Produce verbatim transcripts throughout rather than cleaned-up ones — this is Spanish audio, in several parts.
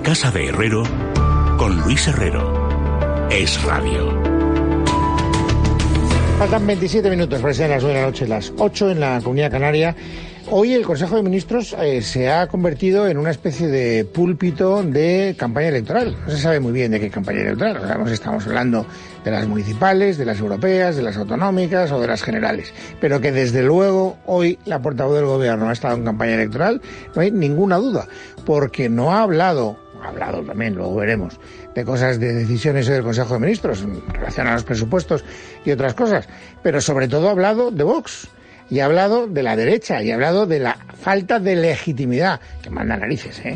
casa de Herrero, con Luis Herrero. Es Radio. Faltan veintisiete minutos para que sean las nueve de la noche, las ocho en la Comunidad Canaria. Hoy el Consejo de Ministros eh, se ha convertido en una especie de púlpito de campaña electoral. No se sabe muy bien de qué campaña electoral. O sea, estamos hablando de las municipales, de las europeas, de las autonómicas o de las generales. Pero que desde luego hoy la portavoz del Gobierno ha estado en campaña electoral, no hay ninguna duda. Porque no ha hablado, ha hablado también, luego veremos, de cosas, de decisiones del Consejo de Ministros en relación a los presupuestos y otras cosas. Pero sobre todo ha hablado de Vox. Y ha hablado de la derecha, y ha hablado de la falta de legitimidad, que manda narices, ¿eh?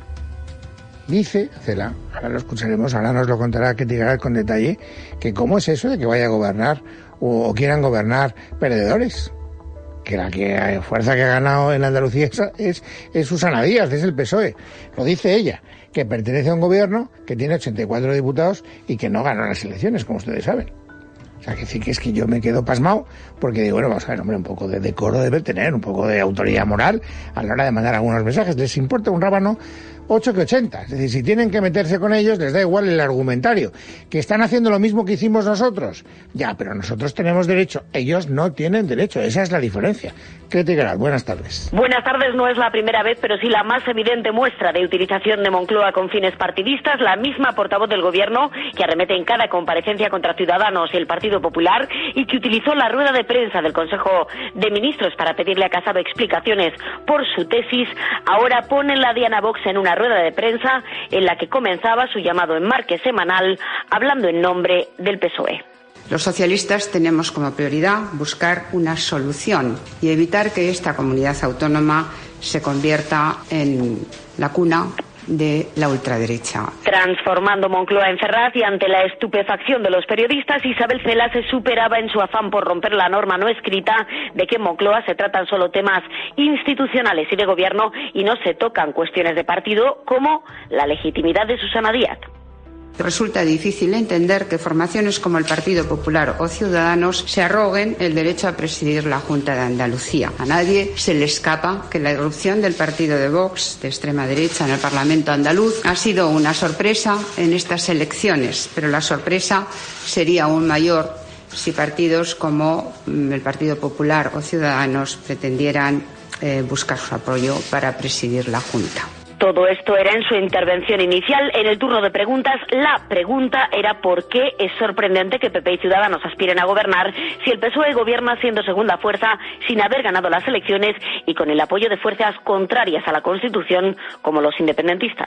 Dice Cela, ahora lo escucharemos, ahora nos lo contará Ketty Garat con detalle, que cómo es eso de que vaya a gobernar, o, o quieran gobernar perdedores. Que la que fuerza que ha ganado en Andalucía es, es, es Susana Díaz, es el P S O E. Lo dice ella, que pertenece a un gobierno que tiene ochenta y cuatro diputados y que no ganó las elecciones, como ustedes saben. O sea, que decir que es que yo me quedo pasmado porque digo, bueno, vamos a ver, hombre, un poco de decoro debe tener, un poco de autoridad moral a la hora de mandar algunos mensajes. Les importa un rábano ocho que ochenta. Es decir, si tienen que meterse con ellos, les da igual el argumentario. ¿Que están haciendo lo mismo que hicimos nosotros? Ya, pero nosotros tenemos derecho. Ellos no tienen derecho. Esa es la diferencia. Ketty Garat, buenas tardes. Buenas tardes. No es la primera vez, pero sí la más evidente muestra de utilización de Moncloa con fines partidistas. La misma portavoz del Gobierno que arremete en cada comparecencia contra Ciudadanos y el Partido Popular y que utilizó la rueda de prensa del Consejo de Ministros para pedirle a Casado explicaciones por su tesis, ahora pone la Diana Vox en una rueda de prensa en la que comenzaba su llamado enmarque semanal hablando en nombre del P S O E. Los socialistas tenemos como prioridad buscar una solución y evitar que esta comunidad autónoma se convierta en la cuna de la ultraderecha. Transformando Moncloa en Ferraz y ante la estupefacción de los periodistas, Isabel Cela se superaba en su afán por romper la norma no escrita de que en Moncloa se tratan solo temas institucionales y de gobierno y no se tocan cuestiones de partido como la legitimidad de Susana Díaz. Resulta difícil entender que formaciones como el Partido Popular o Ciudadanos se arroguen el derecho a presidir la Junta de Andalucía. A nadie se le escapa que la irrupción del partido de Vox, de extrema derecha, en el Parlamento andaluz ha sido una sorpresa en estas elecciones, pero la sorpresa sería aún mayor si partidos como el Partido Popular o Ciudadanos pretendieran eh, buscar su apoyo para presidir la Junta. Todo esto era en su intervención inicial. En el turno de preguntas, la pregunta era por qué es sorprendente que P P y Ciudadanos aspiren a gobernar si el P S O E gobierna siendo segunda fuerza sin haber ganado las elecciones y con el apoyo de fuerzas contrarias a la Constitución como los independentistas.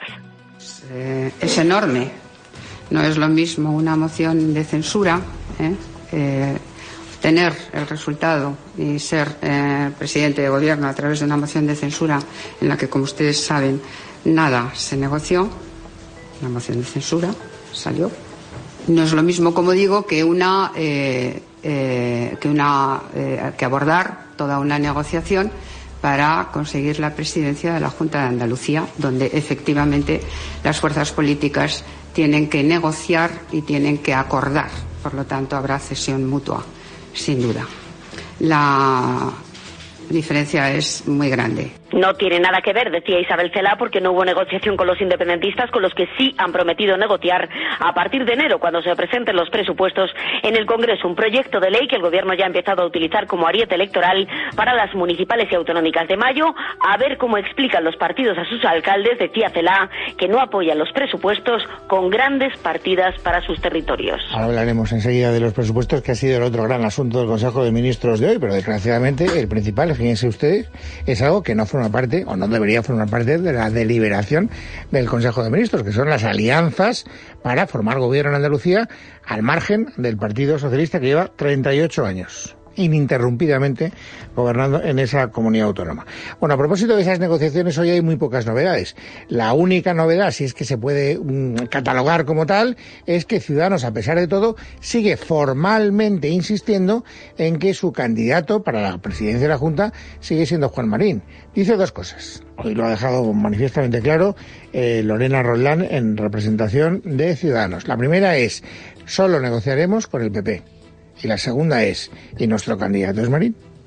Eh, es enorme. No es lo mismo una moción de censura, ¿eh? Eh, tener el resultado y ser eh, presidente de gobierno a través de una moción de censura en la que, como ustedes saben, nada se negoció. Una moción de censura salió. No es lo mismo, como digo, que una eh, eh, que una eh, que abordar toda una negociación para conseguir la presidencia de la Junta de Andalucía, donde efectivamente las fuerzas políticas tienen que negociar y tienen que acordar. Por lo tanto, habrá cesión mutua, sin duda. La diferencia es muy grande. No tiene nada que ver, decía Isabel Cela, porque no hubo negociación con los independentistas, con los que sí han prometido negociar a partir de enero, cuando se presenten los presupuestos en el Congreso. Un proyecto de ley que el Gobierno ya ha empezado a utilizar como ariete electoral para las municipales y autonómicas de mayo. A ver cómo explican los partidos a sus alcaldes, decía Cela, que no apoyan los presupuestos con grandes partidas para sus territorios. Ahora hablaremos enseguida de los presupuestos, que ha sido el otro gran asunto del Consejo de Ministros de hoy, pero desgraciadamente el principal, fíjense ustedes, es algo que no forma parte, o no debería formar parte, de la deliberación del Consejo de Ministros, que son las alianzas para formar gobierno en Andalucía al margen del Partido Socialista, que lleva treinta y ocho años ininterrumpidamente gobernando en esa comunidad autónoma. Bueno, a propósito de esas negociaciones, hoy hay muy pocas novedades. La única novedad, si es que se puede um, catalogar como tal, es que Ciudadanos, a pesar de todo, sigue formalmente insistiendo en que su candidato para la presidencia de la Junta sigue siendo Juan Marín. Dice dos cosas. Hoy lo ha dejado manifiestamente claro eh, Lorena Roldán en representación de Ciudadanos. La primera es, solo negociaremos con el P P. Y la segunda es, ¿y nuestro candidato es Marín?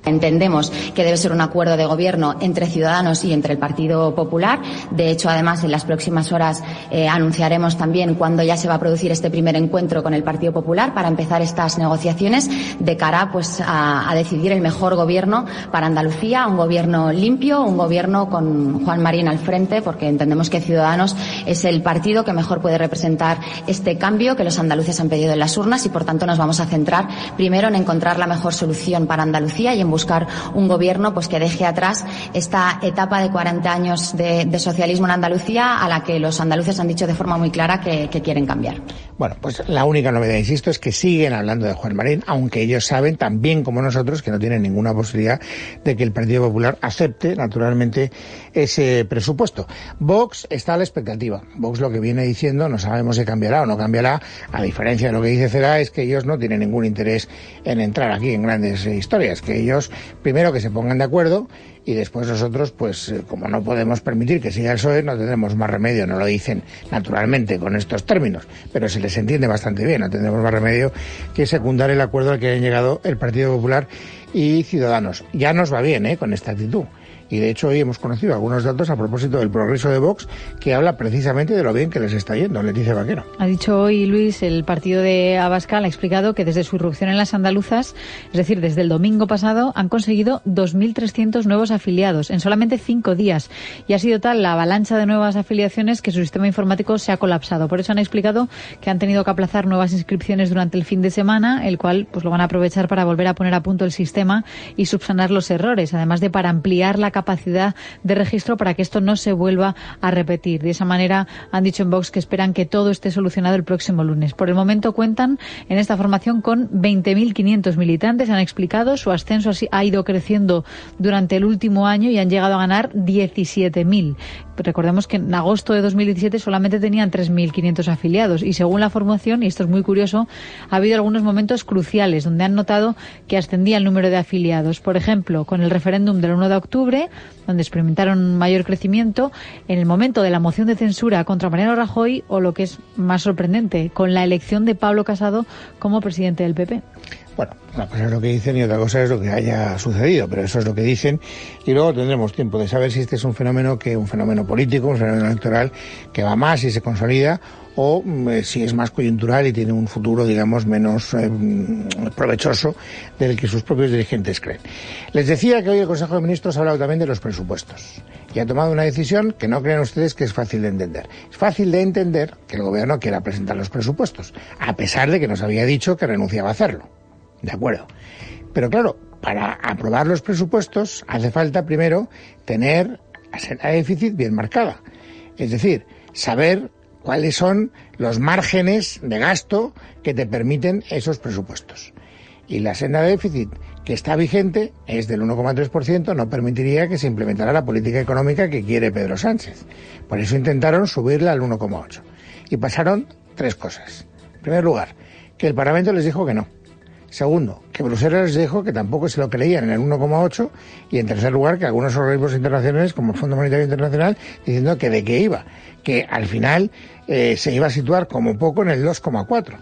Entendemos que debe ser un acuerdo de gobierno entre Ciudadanos y entre el Partido Popular. De hecho, además, en las próximas horas eh, anunciaremos también cuándo ya se va a producir este primer encuentro con el Partido Popular para empezar estas negociaciones de cara pues, a, a decidir el mejor gobierno para Andalucía, un gobierno limpio, un gobierno con Juan Marín al frente, porque entendemos que Ciudadanos es el partido que mejor puede representar este cambio que los andaluces han pedido en las urnas y, por tanto, nos vamos a centrar primero en encontrar la mejor solución para Andalucía y en buscar un gobierno pues que deje atrás esta etapa de cuarenta años de, de socialismo en Andalucía a la que los andaluces han dicho de forma muy clara que, que quieren cambiar. Bueno, pues la única novedad, insisto, es que siguen hablando de Juan Marín, aunque ellos saben tan bien como nosotros que no tienen ninguna posibilidad de que el Partido Popular acepte naturalmente ese presupuesto. Vox está a la expectativa. Vox lo que viene diciendo, no sabemos si cambiará o no cambiará, a diferencia de lo que dice Cela, es que ellos no tienen ningún interés en entrar aquí en grandes eh, historias, que ellos primero que se pongan de acuerdo y después nosotros, pues eh, como no podemos permitir que siga el P S O E, no tendremos más remedio, no lo dicen naturalmente con estos términos, pero se les entiende bastante bien, no tendremos más remedio que secundar el acuerdo al que han llegado el Partido Popular y Ciudadanos. Ya nos va bien, ¿eh?, con esta actitud. Y de hecho hoy hemos conocido algunos datos a propósito del progreso de Vox que habla precisamente de lo bien que les está yendo. Leticia Vaquero. Ha dicho hoy, Luis, el partido de Abascal ha explicado que desde su irrupción en las andaluzas, es decir, desde el domingo pasado, han conseguido dos mil trescientos nuevos afiliados en solamente cinco días. Y ha sido tal la avalancha de nuevas afiliaciones que su sistema informático se ha colapsado. Por eso han explicado que han tenido que aplazar nuevas inscripciones durante el fin de semana, el cual pues lo van a aprovechar para volver a poner a punto el sistema y subsanar los errores, además de para ampliar la capacidad capacidad de registro para que esto no se vuelva a repetir. De esa manera han dicho en Vox que esperan que todo esté solucionado el próximo lunes. Por el momento cuentan en esta formación con veinte mil quinientos militantes. Han explicado su ascenso ha ido creciendo durante el último año y han llegado a ganar diecisiete mil. Recordemos que en agosto de dos mil diecisiete solamente tenían tres mil quinientos afiliados y según la formación, y esto es muy curioso, ha habido algunos momentos cruciales donde han notado que ascendía el número de afiliados. Por ejemplo, con el referéndum del uno de octubre, donde experimentaron un mayor crecimiento, en el momento de la moción de censura contra Mariano Rajoy, o lo que es más sorprendente, con la elección de Pablo Casado como presidente del P P. Bueno, una cosa es lo que dicen y otra cosa es lo que haya sucedido, pero eso es lo que dicen y luego tendremos tiempo de saber si este es un fenómeno que un fenómeno político, un fenómeno electoral que va más y se consolida o eh, si es más coyuntural y tiene un futuro, digamos, menos eh, provechoso del que sus propios dirigentes creen. Les decía que hoy el Consejo de Ministros ha hablado también de los presupuestos y ha tomado una decisión que no crean ustedes que es fácil de entender. Es fácil de entender que el Gobierno quiera presentar los presupuestos, a pesar de que nos había dicho que renunciaba a hacerlo. De acuerdo. Pero claro, para aprobar los presupuestos hace falta primero tener la senda de déficit bien marcada. Es decir, saber cuáles son los márgenes de gasto que te permiten esos presupuestos. Y la senda de déficit que está vigente es del uno coma tres por ciento, no permitiría que se implementara la política económica que quiere Pedro Sánchez. Por eso intentaron subirla al uno coma ocho. Y pasaron tres cosas. En primer lugar, que el Parlamento les dijo que no. Segundo, que Bruselas les dijo que tampoco se lo creían en el uno coma ocho. Y en tercer lugar, que algunos organismos internacionales, como el Fondo Monetario Internacional, diciendo que de qué iba, que al final eh, se iba a situar como poco en el dos coma cuatro.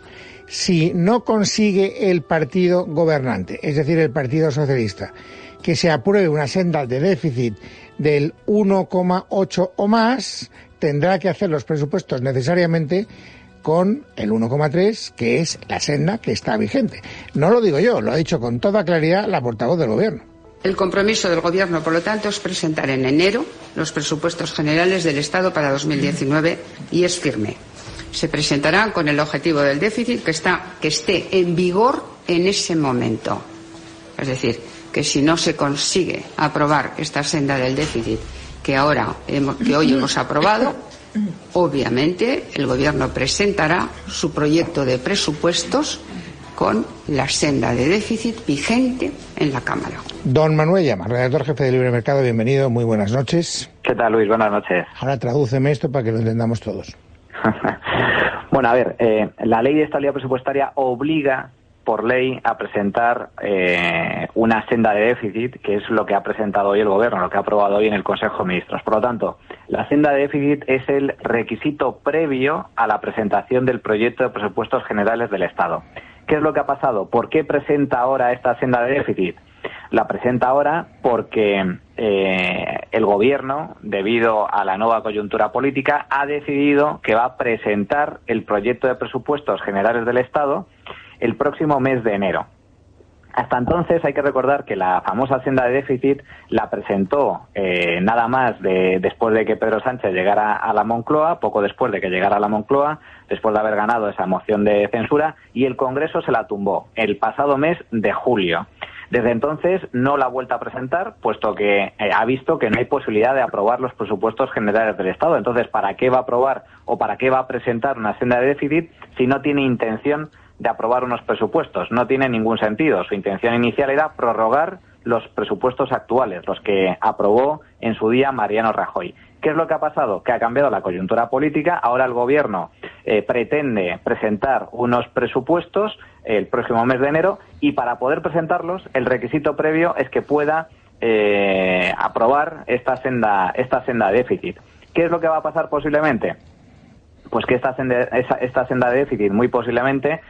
Si no consigue el partido gobernante, es decir, el Partido Socialista, que se apruebe una senda de déficit del uno coma ocho o más, tendrá que hacer los presupuestos necesariamente con el uno coma tres, que es la senda que está vigente. No lo digo yo, lo ha dicho con toda claridad la portavoz del Gobierno. El compromiso del Gobierno, por lo tanto, es presentar en enero los presupuestos generales del Estado para dos mil diecinueve y es firme. Se presentarán con el objetivo del déficit que, está, que esté en vigor en ese momento. Es decir, que si no se consigue aprobar esta senda del déficit que, ahora hemos, que hoy hemos aprobado, obviamente el Gobierno presentará su proyecto de presupuestos con la senda de déficit vigente en la Cámara. Don Manuel Llama, redactor jefe de Libre Mercado, bienvenido, muy buenas noches. ¿Qué tal, Luis? Buenas noches. Ahora tradúceme esto para que lo entendamos todos. Bueno, a ver, eh, la ley de estabilidad presupuestaria obliga por ley a presentar eh, una senda de déficit, que es lo que ha presentado hoy el Gobierno, lo que ha aprobado hoy en el Consejo de Ministros. Por lo tanto, la senda de déficit es el requisito previo a la presentación del proyecto de presupuestos generales del Estado. ¿Qué es lo que ha pasado? ¿Por qué presenta ahora esta senda de déficit? La presenta ahora porque eh, el Gobierno, debido a la nueva coyuntura política, ha decidido que va a presentar el proyecto de presupuestos generales del Estado el próximo mes de enero. Hasta entonces hay que recordar que la famosa senda de déficit la presentó eh, nada más de, después de que Pedro Sánchez llegara a la Moncloa, poco después de que llegara a la Moncloa, después de haber ganado esa moción de censura, y el Congreso se la tumbó el pasado mes de julio. Desde entonces no la ha vuelto a presentar, puesto que eh, ha visto que no hay posibilidad de aprobar los presupuestos generales del Estado. Entonces, ¿para qué va a aprobar o para qué va a presentar una senda de déficit si no tiene intención de aprobar unos presupuestos? No tiene ningún sentido. Su intención inicial era prorrogar los presupuestos actuales, los que aprobó en su día Mariano Rajoy. ¿Qué es lo que ha pasado? Que ha cambiado la coyuntura política. Ahora el Gobierno eh, pretende presentar unos presupuestos el próximo mes de enero, y para poder presentarlos el requisito previo es que pueda eh, aprobar esta senda, esta senda de déficit. ¿Qué es lo que va a pasar posiblemente? Pues que esta senda, esa, esta senda de déficit muy posiblemente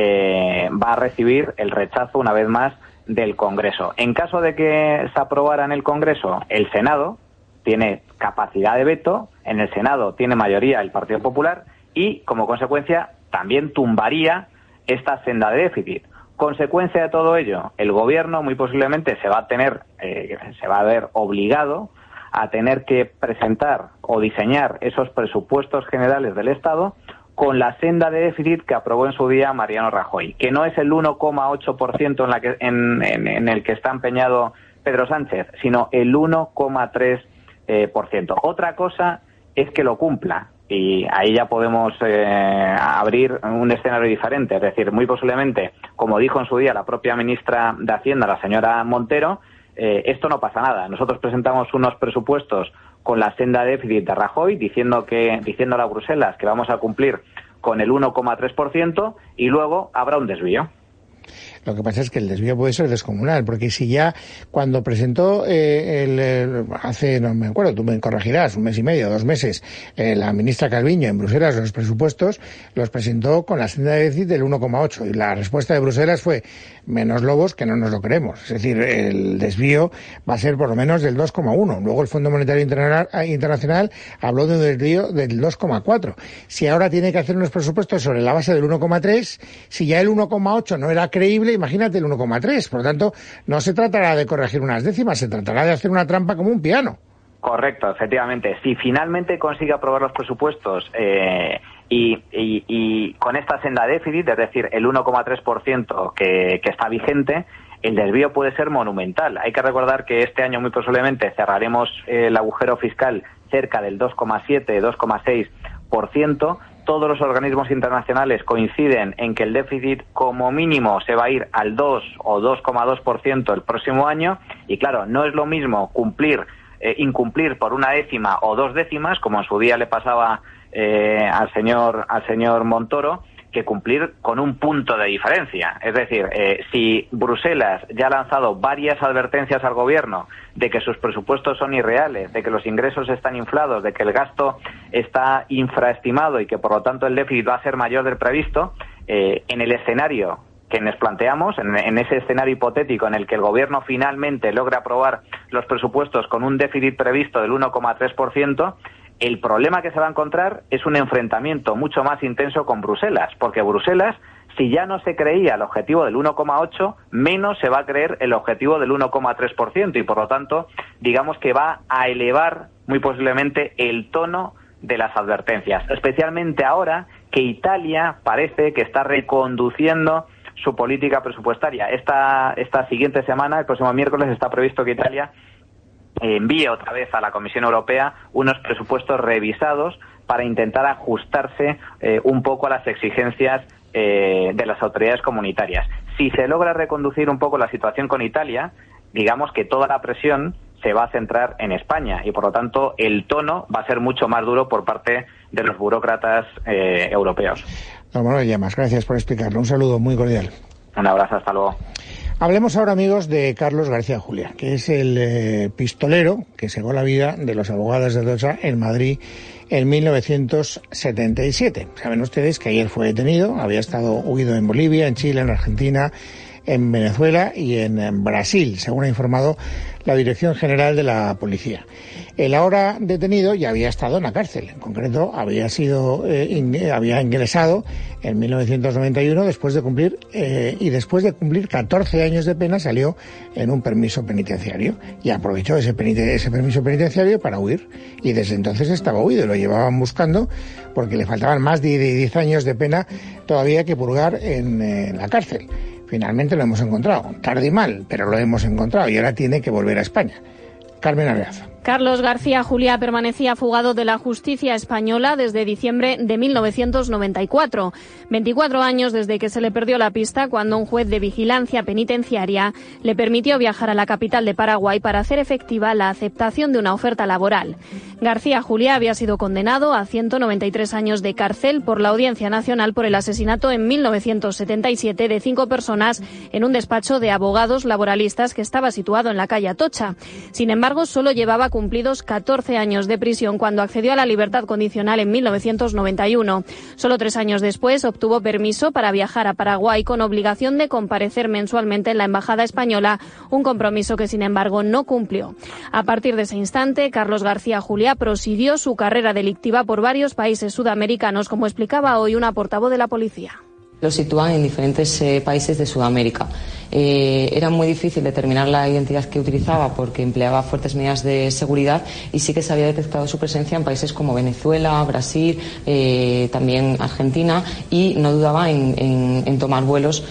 eh, va a recibir el rechazo una vez más del Congreso. En caso de que se aprobara en el Congreso, el Senado tiene capacidad de veto, en el Senado tiene mayoría el Partido Popular y, como consecuencia, también tumbaría esta senda de déficit. Consecuencia de todo ello, el Gobierno muy posiblemente se va a tener, eh, se va a ver obligado a tener que presentar o diseñar esos presupuestos generales del Estado con la senda de déficit que aprobó en su día Mariano Rajoy, que no es el uno coma ocho por ciento en, la que, en, en, en el que está empeñado Pedro Sánchez, sino el uno coma tres por ciento. Eh, por ciento. Otra cosa es que lo cumpla, y ahí ya podemos eh, abrir un escenario diferente. Es decir, muy posiblemente, como dijo en su día la propia ministra de Hacienda, la señora Montero, eh, esto no pasa nada. Nosotros presentamos unos presupuestos con la senda de déficit de Rajoy, diciendo que, diciéndole a Bruselas que vamos a cumplir con el uno coma tres por ciento, y luego habrá un desvío. Lo que pasa es que el desvío puede ser descomunal, porque si ya cuando presentó eh, el, el, hace, no me acuerdo, tú me corregirás, un mes y medio, dos meses, eh, la ministra Calviño en Bruselas los presupuestos, los presentó con la senda de déficit del uno coma ocho, y la respuesta de Bruselas fue menos lobos que no nos lo creemos. Es decir, el desvío va a ser por lo menos del dos coma uno. Luego el Fondo Monetario Internacional habló de un desvío del dos coma cuatro. Si ahora tiene que hacer unos presupuestos sobre la base del uno coma tres, si ya el uno coma ocho no era creíble, imagínate el uno coma tres. Por lo tanto, no se tratará de corregir unas décimas, se tratará de hacer una trampa como un piano. Correcto, efectivamente. Si finalmente consigue aprobar los presupuestos eh, y, y, y con esta senda de déficit, es decir, el uno coma tres por ciento que, que está vigente, el desvío puede ser monumental. Hay que recordar que este año muy posiblemente cerraremos el agujero fiscal cerca del dos coma siete, dos coma seis por ciento. Todos los organismos internacionales coinciden en que el déficit como mínimo se va a ir al dos o dos coma dos por ciento el próximo año, y claro, no es lo mismo cumplir, eh, incumplir por una décima o dos décimas, como en su día le pasaba eh, al señor al señor Montoro, que cumplir con un punto de diferencia. Es decir, eh, si Bruselas ya ha lanzado varias advertencias al Gobierno de que sus presupuestos son irreales, de que los ingresos están inflados, de que el gasto está infraestimado y que por lo tanto el déficit va a ser mayor del previsto, eh, en el escenario que nos planteamos, en, en ese escenario hipotético en el que el Gobierno finalmente logra aprobar los presupuestos con un déficit previsto del uno coma tres por ciento, el problema que se va a encontrar es un enfrentamiento mucho más intenso con Bruselas, porque Bruselas, si ya no se creía el objetivo del uno coma ocho, menos se va a creer el objetivo del uno coma tres por ciento, y por lo tanto, digamos que va a elevar muy posiblemente el tono de las advertencias, especialmente ahora que Italia parece que está reconduciendo su política presupuestaria. Esta, esta siguiente semana, el próximo miércoles, está previsto que Italia envíe otra vez a la Comisión Europea unos presupuestos revisados para intentar ajustarse eh, un poco a las exigencias eh, de las autoridades comunitarias. Si se logra reconducir un poco la situación con Italia, digamos que toda la presión se va a centrar en España, y por lo tanto el tono va a ser mucho más duro por parte de los burócratas eh, europeos. Don Manuel Llamas, gracias por explicarlo. Un saludo muy cordial. Un abrazo, hasta luego. Hablemos ahora, amigos, de Carlos García Juliá, que es el eh, pistolero que cegó la vida de los abogados de Dosa en Madrid en mil novecientos setenta y siete. Saben ustedes que ayer fue detenido, había estado huido en Bolivia, en Chile, en Argentina, en Venezuela y en Brasil, según ha informado la Dirección General de la Policía. El ahora detenido ya había estado en la cárcel. En concreto, había sido eh, in, había ingresado en mil novecientos noventa y uno después de cumplir eh, y después de cumplir catorce años de pena salió en un permiso penitenciario y aprovechó ese, penite, ese permiso penitenciario para huir. Y desde entonces estaba huido, lo llevaban buscando porque le faltaban más de diez años de pena todavía que purgar en, en la cárcel. Finalmente lo hemos encontrado, tarde y mal, pero lo hemos encontrado y ahora tiene que volver a España. Carmen Arreaza. Carlos García Juliá permanecía fugado de la justicia española desde diciembre de mil novecientos noventa y cuatro. veinticuatro años desde que se le perdió la pista cuando un juez de vigilancia penitenciaria le permitió viajar a la capital de Paraguay para hacer efectiva la aceptación de una oferta laboral. García Juliá había sido condenado a ciento noventa y tres años de cárcel por la Audiencia Nacional por el asesinato en mil novecientos setenta y siete de cinco personas en un despacho de abogados laboralistas que estaba situado en la calle Atocha. Sin embargo, solo llevaba cumplidos catorce años de prisión cuando accedió a la libertad condicional en mil novecientos noventa y uno. Solo tres años después obtuvo permiso para viajar a Paraguay con obligación de comparecer mensualmente en la embajada española, un compromiso que sin embargo no cumplió. A partir de ese instante, Carlos García Juliá prosiguió su carrera delictiva por varios países sudamericanos, como explicaba hoy una portavoz de la policía. Lo sitúan en diferentes eh, países de Sudamérica. Eh, era muy difícil determinar la identidad que utilizaba porque empleaba fuertes medidas de seguridad y sí que se había detectado su presencia en países como Venezuela, Brasil, eh, también Argentina, y no dudaba en, en, en tomar vuelos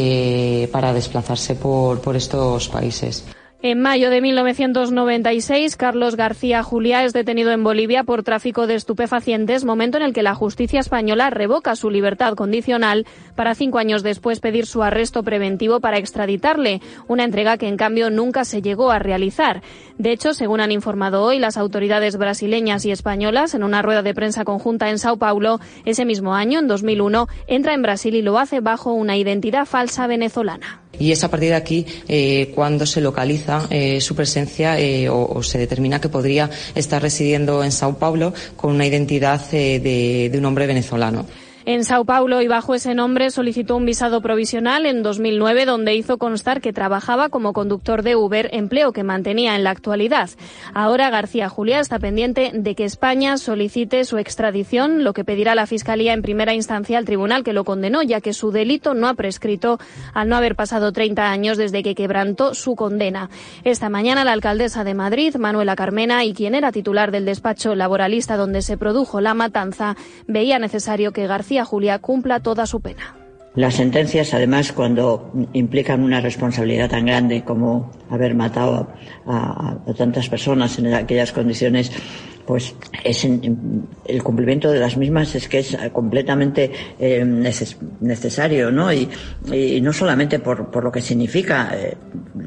eh, para desplazarse por, por estos países. En mayo de mil novecientos noventa y seis, Carlos García Juliá es detenido en Bolivia por tráfico de estupefacientes, momento en el que la justicia española revoca su libertad condicional para cinco años después pedir su arresto preventivo para extraditarle, una entrega que en cambio nunca se llegó a realizar. De hecho, según han informado hoy las autoridades brasileñas y españolas en una rueda de prensa conjunta en Sao Paulo, ese mismo año, en dos mil uno, entra en Brasil y lo hace bajo una identidad falsa venezolana. Y es a partir de aquí eh, cuando se localiza eh, su presencia eh, o, o se determina que podría estar residiendo en Sao Paulo con una identidad eh, de, de un hombre venezolano. En Sao Paulo y bajo ese nombre solicitó un visado provisional en dos mil nueve, donde hizo constar que trabajaba como conductor de Uber, empleo que mantenía en la actualidad. Ahora García Juliá está pendiente de que España solicite su extradición, lo que pedirá la Fiscalía en primera instancia al tribunal que lo condenó, ya que su delito no ha prescrito al no haber pasado treinta años desde que quebrantó su condena. Esta mañana la alcaldesa de Madrid, Manuela Carmena, y quien era titular del despacho laboralista donde se produjo la matanza, veía necesario que García Juliá cumpla toda su pena. Las sentencias, además, cuando implican una responsabilidad tan grande como haber matado a, a, a tantas personas en aquellas condiciones, pues es en, el cumplimiento de las mismas es que es completamente eh, neces, necesario, ¿no? Y, y no solamente por, por lo que significa eh,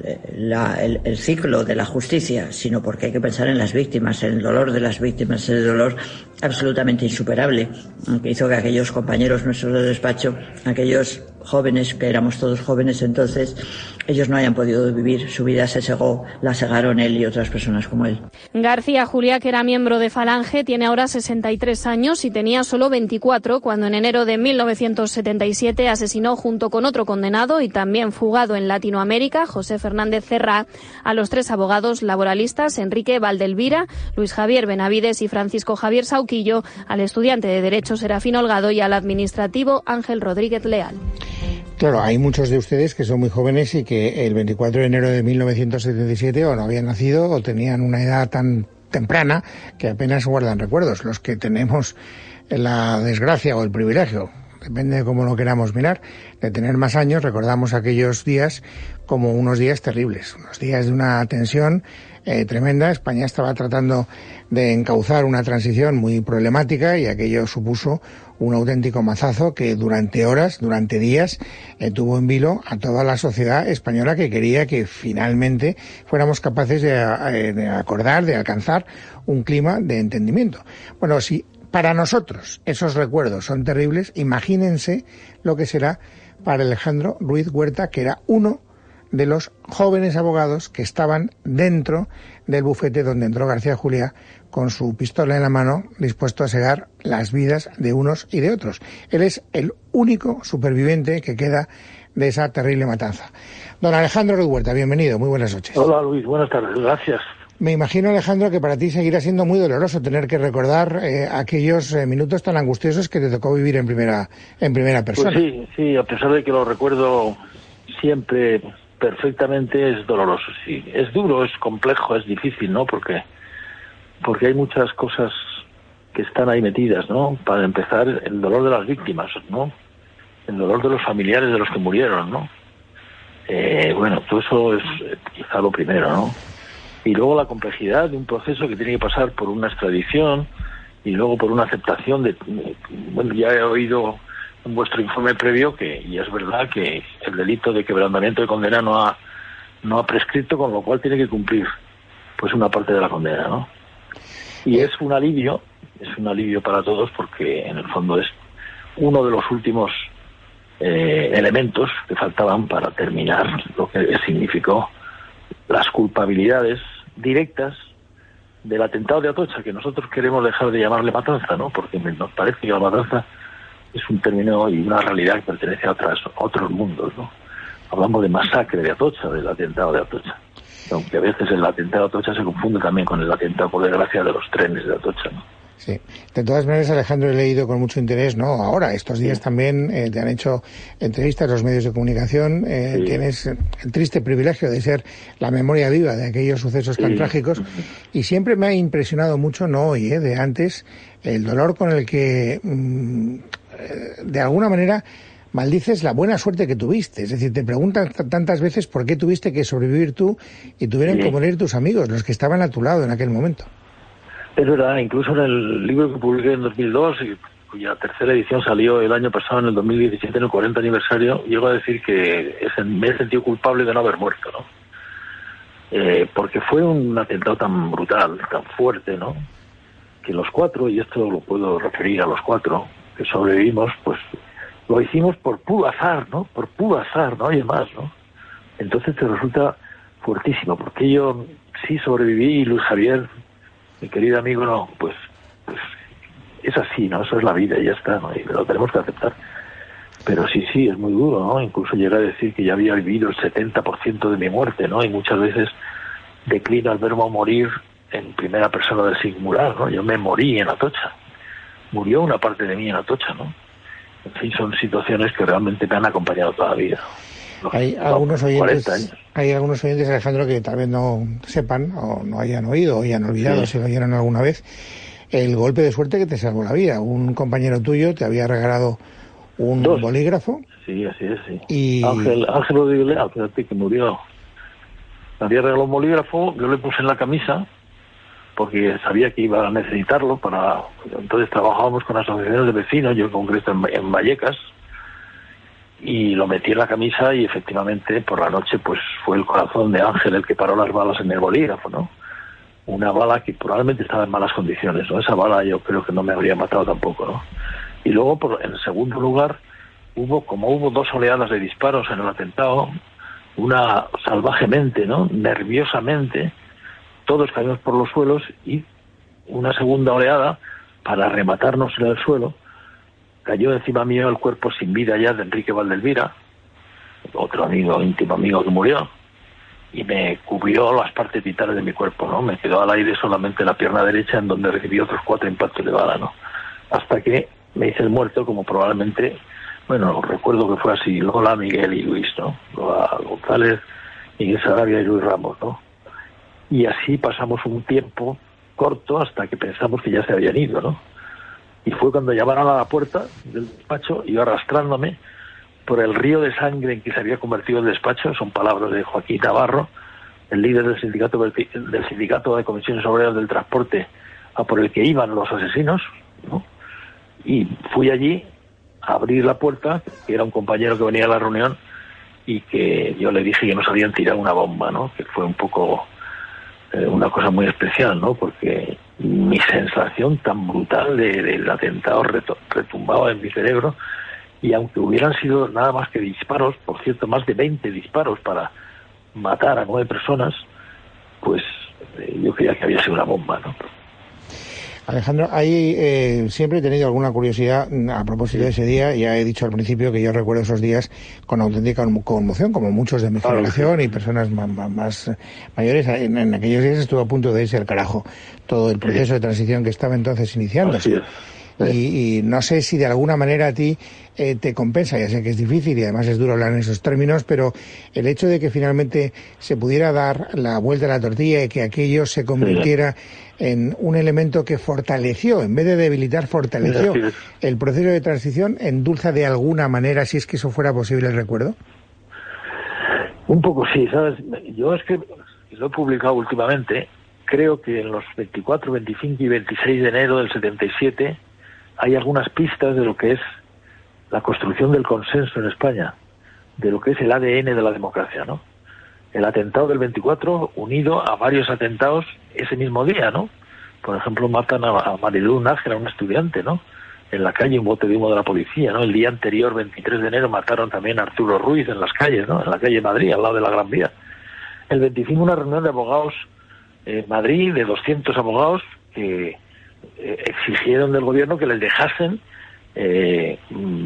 la, el, el ciclo de la justicia, sino porque hay que pensar en las víctimas, en el dolor de las víctimas, el dolor absolutamente insuperable que hizo que aquellos compañeros nuestros de despacho, aquellos jóvenes, que éramos todos jóvenes entonces, ellos no hayan podido vivir, su vida se cegó, la cegaron él y otras personas como él. García Juliá, que era miembro de Falange, tiene ahora sesenta y tres años y tenía solo veinticuatro cuando en enero de mil novecientos setenta y siete asesinó junto con otro condenado y también fugado en Latinoamérica, José Fernández Cerrá, a los tres abogados laboralistas Enrique Valdelvira, Luis Javier Benavides y Francisco Javier Sauquillo, al estudiante de Derecho Serafín Holgado y al administrativo Ángel Rodríguez Leal. Claro, hay muchos de ustedes que son muy jóvenes y que el veinticuatro de enero de mil novecientos setenta y siete o no habían nacido o tenían una edad tan temprana que apenas guardan recuerdos. Los que tenemos la desgracia o el privilegio, depende de cómo lo queramos mirar, de tener más años, recordamos aquellos días como unos días terribles, unos días de una tensión eh, tremenda. España estaba tratando de encauzar una transición muy problemática y aquello supuso un auténtico mazazo que durante horas, durante días, eh, tuvo en vilo a toda la sociedad española que quería que finalmente fuéramos capaces de, eh, de acordar, de alcanzar un clima de entendimiento. Bueno, si para nosotros esos recuerdos son terribles, imagínense lo que será para Alejandro Ruiz Huerta, que era uno de los jóvenes abogados que estaban dentro del bufete donde entró García Juliá con su pistola en la mano, dispuesto a cegar las vidas de unos y de otros. Él es el único superviviente que queda de esa terrible matanza. Don Alejandro Ruiz Huerta, bienvenido, muy buenas noches. Hola Luis, buenas tardes, gracias. Me imagino, Alejandro, que para ti seguirá siendo muy doloroso tener que recordar eh, aquellos eh, minutos tan angustiosos que te tocó vivir en primera en primera persona. Pues sí, sí, a pesar de que lo recuerdo siempre perfectamente, es doloroso, sí. Es duro, es complejo, es difícil, ¿no? Porque, porque hay muchas cosas que están ahí metidas, ¿no? Para empezar, el dolor de las víctimas, ¿no? El dolor de los familiares de los que murieron, ¿no? Eh, bueno, todo eso es eh, quizá lo primero, ¿no? Y luego la complejidad de un proceso que tiene que pasar por una extradición y luego por una aceptación de... Bueno, ya he oído en vuestro informe previo que, y es verdad, que el delito de quebrantamiento de condena no ha, no ha prescrito, con lo cual tiene que cumplir pues una parte de la condena, ¿no? Y es un alivio, es un alivio para todos, porque en el fondo es uno de los últimos eh, elementos que faltaban para terminar lo que significó las culpabilidades directas del atentado de Atocha, que nosotros queremos dejar de llamarle matanza, ¿no? Porque nos parece que la matanza es un término y una realidad que pertenece a otras, a otros mundos, ¿no? Hablamos de masacre de Atocha, del atentado de Atocha. Aunque a veces el atentado de Atocha se confunde también con el atentado, por desgracia, de los trenes de Atocha, ¿no? Sí. De todas maneras, Alejandro, he leído con mucho interés, ¿no? Ahora, estos días sí. también eh, te han hecho entrevistas los medios de comunicación. Eh, sí. Tienes el triste privilegio de ser la memoria viva de aquellos sucesos tan sí. trágicos. Y siempre me ha impresionado mucho, no hoy, eh, de antes, el dolor con el que, mmm, de alguna manera, maldices la buena suerte que tuviste. Es decir, te preguntan tantas veces por qué tuviste que sobrevivir tú y tuvieron sí. que morir tus amigos, los que estaban a tu lado en aquel momento. Es verdad, incluso en el libro que publiqué en dos mil dos, y cuya tercera edición salió el año pasado, en el dos mil diecisiete, en el cuarenta aniversario, llego a decir que es, me he sentido culpable de no haber muerto, ¿no? Eh, porque fue un atentado tan brutal, tan fuerte, ¿no? Que los cuatro, y esto lo puedo referir a los cuatro, que sobrevivimos, pues lo hicimos por puro azar, ¿no? Por puro azar, no hay más, ¿no? Entonces te resulta fuertísimo, porque yo sí sobreviví y Luis Javier, mi querido amigo, no, pues, pues es así, ¿no? Eso es la vida y ya está, ¿no? Y lo tenemos que aceptar. Pero sí, sí, es muy duro, ¿no? Incluso llegué a decir que ya había vivido el setenta por ciento de mi muerte, ¿no? Y muchas veces declino el verbo morir en primera persona del singular, ¿no? Yo me morí en Atocha. Murió una parte de mí en Atocha, ¿no? En fin, son situaciones que realmente me han acompañado toda la vida. Los, hay algunos oyentes, hay algunos oyentes, Alejandro, que tal vez no sepan o no hayan oído o hayan olvidado, sí. si lo oyeron alguna vez, el golpe de suerte que te salvó la vida. Un compañero tuyo te había regalado un Dos. bolígrafo. Sí, así es, sí. Y... Ángel, Ángel Rodríguez Leal, fíjate que murió. Me había regalado un bolígrafo, yo le puse en la camisa porque sabía que iba a necesitarlo para... Entonces trabajábamos con asociaciones de vecinos, yo en concreto en, en Vallecas, y lo metí en la camisa y efectivamente por la noche pues fue el corazón de Ángel el que paró las balas en el bolígrafo, ¿no? Una bala que probablemente estaba en malas condiciones, ¿no? Esa bala yo creo que no me habría matado tampoco, ¿no? Y luego, por, en segundo lugar, hubo como hubo dos oleadas de disparos en el atentado, una salvajemente, ¿no? Nerviosamente, todos caímos por los suelos, y una segunda oleada, para rematarnos en el suelo, cayó encima mío el cuerpo sin vida ya de Enrique Valdelvira, otro amigo, íntimo amigo que murió, y me cubrió las partes vitales de mi cuerpo, ¿no? Me quedó al aire solamente la pierna derecha, en donde recibí otros cuatro impactos de bala, ¿no? Hasta que me hice el muerto, como probablemente, bueno, recuerdo que fue así, Lola, Miguel y Luis, ¿no? Lola González, Miguel Sarabia y Luis Ramos, ¿no? Y así pasamos un tiempo corto hasta que pensamos que ya se habían ido, ¿no? Y fue cuando llamaron a la puerta del despacho, yo arrastrándome por el río de sangre en que se había convertido el despacho, son palabras de Joaquín Navarro, el líder del sindicato del sindicato de comisiones obreras del transporte, a por el que iban los asesinos, ¿no? Y fui allí a abrir la puerta, que era un compañero que venía a la reunión, y que yo le dije que nos habían tirado una bomba, ¿no? Que fue un poco eh, una cosa muy especial, ¿no? Porque mi sensación tan brutal de, del atentado reto, retumbaba en mi cerebro, y aunque hubieran sido nada más que disparos, por cierto, más de veinte disparos para matar a nueve personas, pues eh, yo creía que había sido una bomba, ¿no? Alejandro, ahí eh, siempre he tenido alguna curiosidad a propósito de ese día. Ya he dicho al principio que yo recuerdo esos días con auténtica conmoción, como muchos de mi generación claro, sí. y personas más, más mayores. En, en aquellos días estuvo a punto de irse al carajo todo el proceso sí. de transición que estaba entonces iniciándose. Y, y no sé si de alguna manera a ti eh, te compensa, ya sé que es difícil y además es duro hablar en esos términos, pero el hecho de que finalmente se pudiera dar la vuelta a la tortilla y que aquello se convirtiera en un elemento que fortaleció, en vez de debilitar, fortaleció el proceso de transición, endulza de alguna manera, si es que eso fuera posible, el recuerdo. Un poco sí, ¿sabes? Yo es que lo he publicado últimamente, creo que en los veinticuatro, veinticinco y veintiséis de enero del setenta y siete hay algunas pistas de lo que es la construcción del consenso en España, de lo que es el A D N de la democracia, ¿no? El atentado del veinticuatro unido a varios atentados ese mismo día, ¿no? Por ejemplo, matan a, a Marilú Nájera, una estudiante, ¿no? En la calle, un bote de humo de la policía, ¿no? El día anterior, veintitrés de enero, mataron también a Arturo Ruiz en las calles, ¿no? En la calle Madrid, al lado de la Gran Vía. El veinticinco, una reunión de abogados en Madrid, de doscientos abogados, que eh, exigieron del gobierno que les dejasen eh,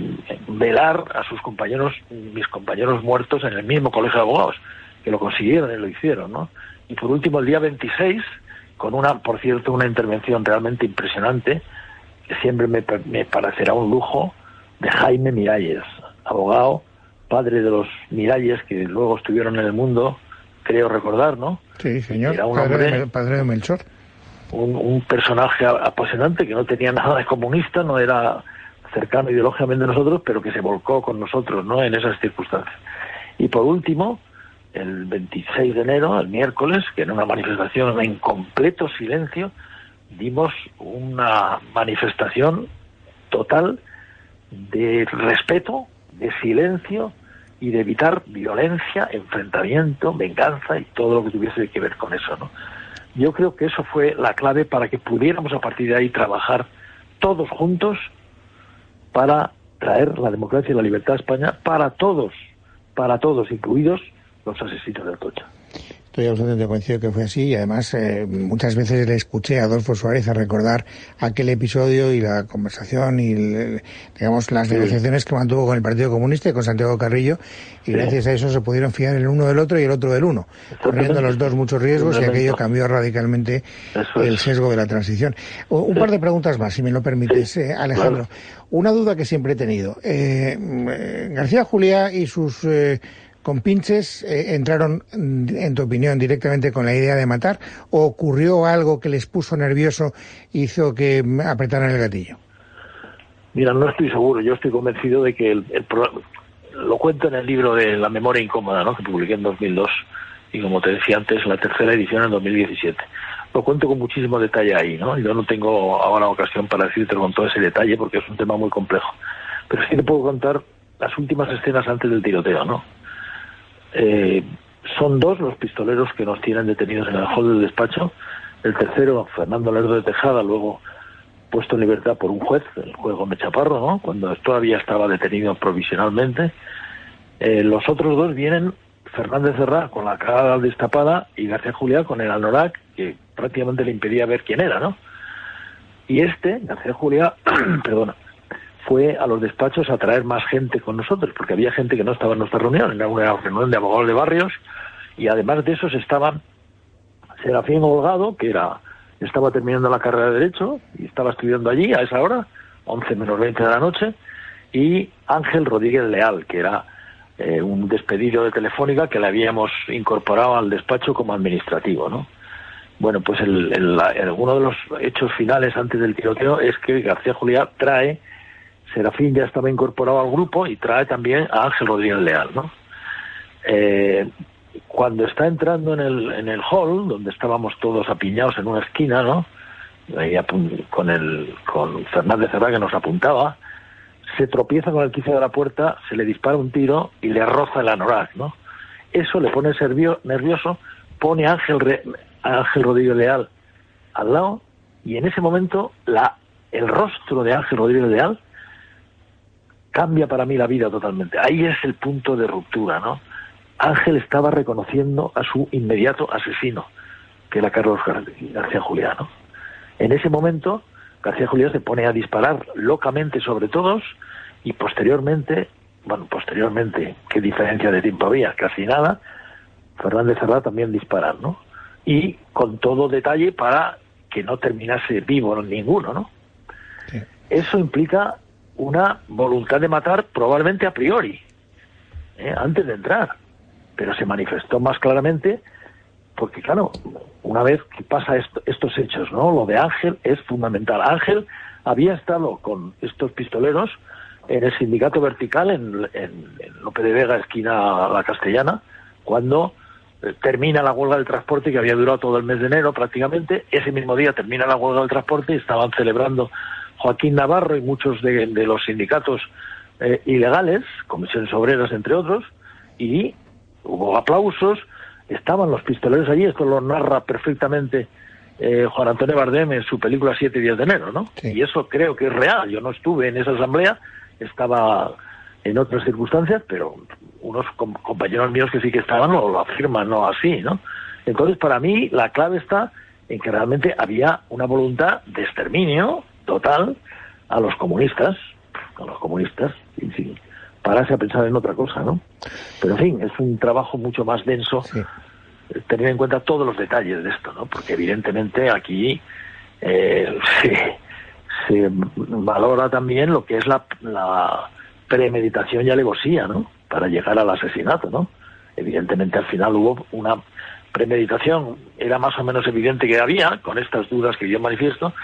velar a sus compañeros, mis compañeros muertos en el mismo colegio de abogados, que lo consiguieron y lo hicieron, ¿no? Y por último, el día veintiséis, con una, por cierto, una intervención realmente impresionante, que siempre me, me parecerá un lujo, de Jaime Miralles, abogado, padre de los Miralles que luego estuvieron en el mundo, creo recordar, ¿no? Sí, señor, era un padre, hombre, de, padre de Melchor. Un, un personaje apasionante que no tenía nada de comunista, no era cercano ideológicamente a nosotros, pero que se volcó con nosotros, ¿no? En esas circunstancias. Y por último, el veintiséis de enero, el miércoles, que en una manifestación en completo silencio, dimos una manifestación total de respeto, de silencio y de evitar violencia, enfrentamiento, venganza y todo lo que tuviese que ver con eso, ¿no? Yo creo que eso fue la clave para que pudiéramos a partir de ahí trabajar todos juntos para traer la democracia y la libertad a España para todos, para todos, incluidos los asesinos del Atocha. Estoy absolutamente convencido que fue así y además eh, muchas veces le escuché a Adolfo Suárez a recordar aquel episodio y la conversación y el, digamos las sí. negociaciones que mantuvo con el Partido Comunista y con Santiago Carrillo y sí. gracias a eso se pudieron fiar el uno del otro y el otro del uno, corriendo los dos muchos riesgos y aquello cambió radicalmente el sesgo de la transición. Un sí. par de preguntas más, si me lo permites, sí. eh, Alejandro. Claro. Una duda que siempre he tenido. Eh, García Juliá y sus... Eh, compinches eh, entraron, en tu opinión, directamente con la idea de matar, o ocurrió algo que les puso nervioso e hizo que apretaran el gatillo? Mira, no estoy seguro. Yo estoy convencido de que el, el lo cuento en el libro de La memoria incómoda, ¿no? Que publiqué en dos mil dos y, como te decía antes, la tercera edición en dos mil diecisiete. Lo cuento con muchísimo detalle ahí, ¿no? Yo no tengo ahora ocasión para decirte con todo ese detalle porque es un tema muy complejo. Pero sí te puedo contar las últimas escenas antes del tiroteo, ¿no? Eh, son dos los pistoleros que nos tienen detenidos en el hall del despacho. El tercero, Fernando Lerdo de Tejada, luego puesto en libertad por un juez, el juez Gómez Chaparro, ¿no? Cuando todavía estaba detenido provisionalmente. Eh, los otros dos vienen Fernández Serra con la cara destapada y García Juliá con el anorak que prácticamente le impedía ver quién era, ¿no? Y este, García Juliá, perdona, fue a los despachos a traer más gente con nosotros, porque había gente que no estaba en nuestra reunión, era una reunión de abogados de barrios, y además de esos estaban Serafín Holgado, que era estaba terminando la carrera de Derecho, y estaba estudiando allí a esa hora, once menos veinte de la noche, y Ángel Rodríguez Leal, que era eh, un despedido de Telefónica que le habíamos incorporado al despacho como administrativo, ¿no? Bueno, pues el, el, el, uno de los hechos finales antes del tiroteo es que García Juliá trae, Serafín ya estaba incorporado al grupo y trae también a Ángel Rodríguez Leal, ¿no? Eh, cuando está entrando en el en el hall, donde estábamos todos apiñados en una esquina, ¿no? Ahí con el con Fernández Serra que nos apuntaba, se tropieza con el quicio de la puerta, se le dispara un tiro y le roza el anorak, ¿no? Eso le pone servio, nervioso, pone a Ángel, Re, a Ángel Rodríguez Leal al lado y en ese momento la el rostro de Ángel Rodríguez Leal cambia para mí la vida totalmente. Ahí es el punto de ruptura, ¿no? Ángel estaba reconociendo a su inmediato asesino, que era Carlos García Juliá, ¿no? En ese momento, García Juliá se pone a disparar locamente sobre todos y posteriormente, bueno, posteriormente, ¿qué diferencia de tiempo había? Casi nada. Fernández Serra también disparar, ¿no? Y con todo detalle para que no terminase vivo ninguno, ¿no? Sí. Eso implica una voluntad de matar probablemente a priori, ¿eh? antes de entrar, pero se manifestó más claramente porque, claro, una vez que pasa esto, estos hechos, ¿no? Lo de Ángel es fundamental. Ángel había estado con estos pistoleros en el sindicato vertical en, en, en Lope de Vega, esquina La Castellana, cuando eh, termina la huelga del transporte, que había durado todo el mes de enero prácticamente. Ese mismo día termina la huelga del transporte y estaban celebrando Joaquín Navarro y muchos de, de los sindicatos eh, ilegales, comisiones obreras entre otros, y hubo aplausos. Estaban los pistoleros allí, esto lo narra perfectamente eh, Juan Antonio Bardem en su película Siete días de enero, ¿no? Sí. Y eso creo que es real. Yo no estuve en esa asamblea, estaba en otras circunstancias, pero unos com- compañeros míos que sí que estaban lo, lo afirman, no así, ¿no? Entonces, para mí, la clave está en que realmente había una voluntad de exterminio total a los comunistas, a los comunistas, y sí, pararse a pensar en otra cosa, ¿no? Pero en fin, es un trabajo mucho más denso, sí. tener en cuenta todos los detalles de esto, ¿no? Porque evidentemente aquí eh, se, se valora también lo que es la, la premeditación y alevosía, ¿no? Para llegar al asesinato, ¿no? Evidentemente al final hubo una premeditación, era más o menos evidente que había, con estas dudas que yo manifiesto,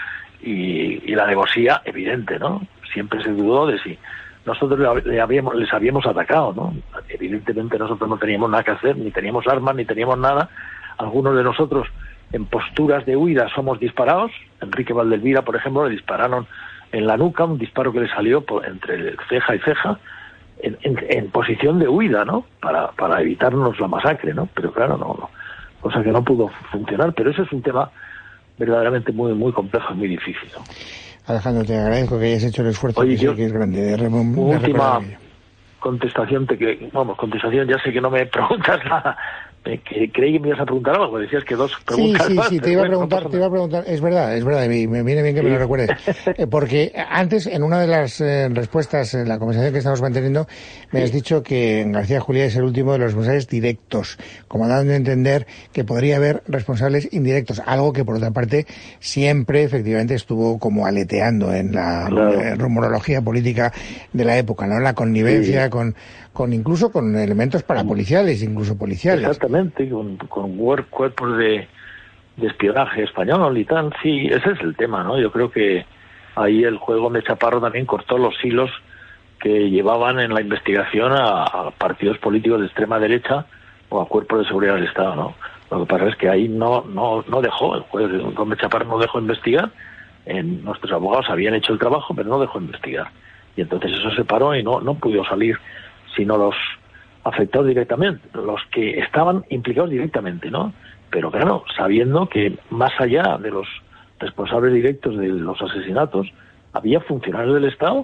y, y la alevosía evidente, ¿no? Siempre se dudó de si nosotros le habíamos, les habíamos atacado, ¿no? Evidentemente nosotros no teníamos nada que hacer, ni teníamos armas, ni teníamos nada. Algunos de nosotros en posturas de huida somos disparados. Enrique Valdelvira, por ejemplo, le dispararon en la nuca, un disparo que le salió por, entre ceja y ceja, en, en, en posición de huida, ¿no? Para, para evitarnos la masacre, ¿no? Pero claro, no, no, cosa que no pudo funcionar. Pero eso es un tema verdaderamente muy, muy complejo y muy difícil, ¿no? Alejandro, te agradezco que hayas hecho el esfuerzo. Oye, que, yo, que es grande. De rem- de última contestación, te que, vamos, contestación, ya sé que no me preguntas nada. Me, que, creí que me ibas a preguntar algo, decías que dos preguntas Sí, sí, más, sí, te iba, bueno, a preguntar, no te iba a preguntar, es verdad, es verdad, me, me viene bien que sí. me lo recuerdes, eh, porque antes, en una de las eh, respuestas en la conversación que estamos manteniendo, me sí. has dicho que García Juliá es el último de los responsables directos, como dando a entender que podría haber responsables indirectos, algo que por otra parte siempre efectivamente estuvo como aleteando en la claro. eh, rumorología política de la época, ¿no? La connivencia sí. con con incluso con elementos parapoliciales, incluso policiales. Exactamente, con, con cuerpos de, de espionaje español y tal, sí, ese es el tema, ¿no? Yo creo que ahí el juez Gómez Chaparro también cortó los hilos que llevaban en la investigación a, a partidos políticos de extrema derecha o a cuerpos de seguridad del Estado, ¿no? Lo que pasa es que ahí no no no dejó, el juez Gómez Chaparro no dejó investigar, en, nuestros abogados habían hecho el trabajo, pero no dejó investigar. Y entonces eso se paró y no, no pudo salir sino los afectados directamente, los que estaban implicados directamente, ¿no? Pero claro, sabiendo que más allá de los responsables directos de los asesinatos, había funcionarios del Estado,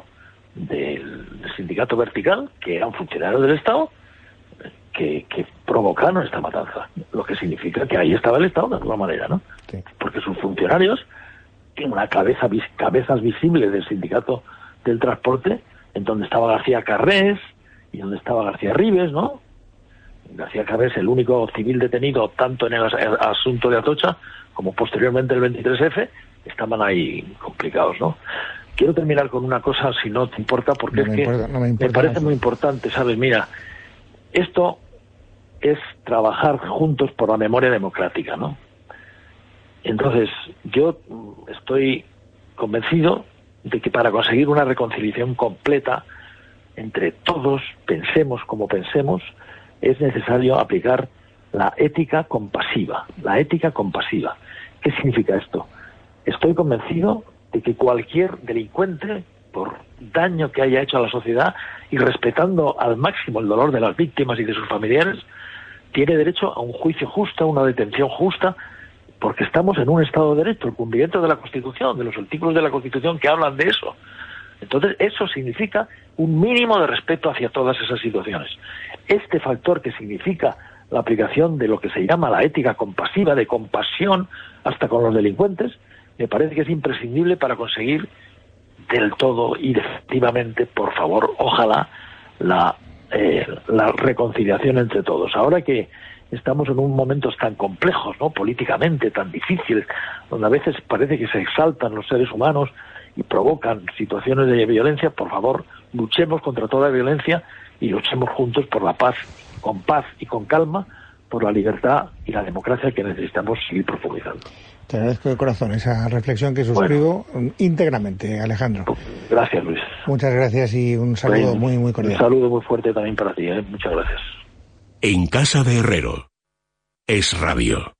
del, del sindicato vertical, que eran funcionarios del Estado, que, que provocaron esta matanza, lo que significa que ahí estaba el Estado de alguna manera, ¿no? Sí. Porque sus funcionarios tienen una cabeza, cabezas visibles del sindicato del transporte, en donde estaba García Carrés, y donde estaba García Ribes, ¿no? García Carrés, el único civil detenido tanto en el, as- el asunto de Atocha como posteriormente el veintitrés efe, estaban ahí complicados, ¿no? Quiero terminar con una cosa, si no te importa, porque no es que importa, no me, me parece más. Muy importante, ¿sabes? Mira, esto es trabajar juntos por la memoria democrática, ¿no? Entonces, yo estoy convencido de que para conseguir una reconciliación completa entre todos, pensemos como pensemos, es necesario aplicar la ética compasiva. La ética compasiva. ¿Qué significa esto? Estoy convencido de que cualquier delincuente, por daño que haya hecho a la sociedad y respetando al máximo el dolor de las víctimas y de sus familiares, tiene derecho a un juicio justo, a una detención justa, porque estamos en un Estado de Derecho, el cumplimiento de la Constitución, de los artículos de la Constitución que hablan de eso. Entonces, eso significa un mínimo de respeto hacia todas esas situaciones. Este factor que significa la aplicación de lo que se llama la ética compasiva, de compasión hasta con los delincuentes, me parece que es imprescindible para conseguir del todo y definitivamente, por favor, ojalá, la, eh, la reconciliación entre todos. Ahora que estamos en un momentos tan complejos, ¿no?, políticamente tan difíciles, donde a veces parece que se exaltan los seres humanos y provocan situaciones de violencia, por favor, luchemos contra toda violencia y luchemos juntos por la paz, con paz y con calma, por la libertad y la democracia que necesitamos seguir profundizando. Te agradezco de corazón esa reflexión que suscribo bueno, íntegramente, Alejandro. Gracias, Luis. Muchas gracias y un saludo bueno, muy, muy cordial. Un saludo muy fuerte también para ti, ¿eh? Muchas gracias. En casa de Herrero, Es Radio.